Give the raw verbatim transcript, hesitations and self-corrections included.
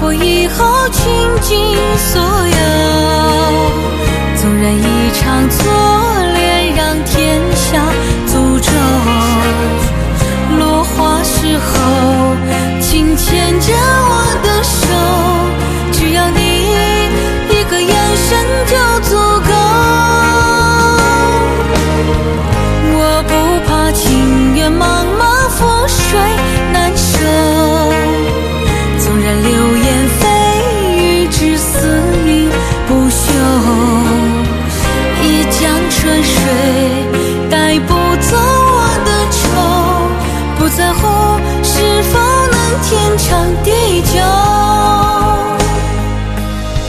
过以后倾尽所有。纵然一场错恋让天下诅咒，落花时候请牵着我的手，只要你一个眼神就足够。我不怕情缘吗？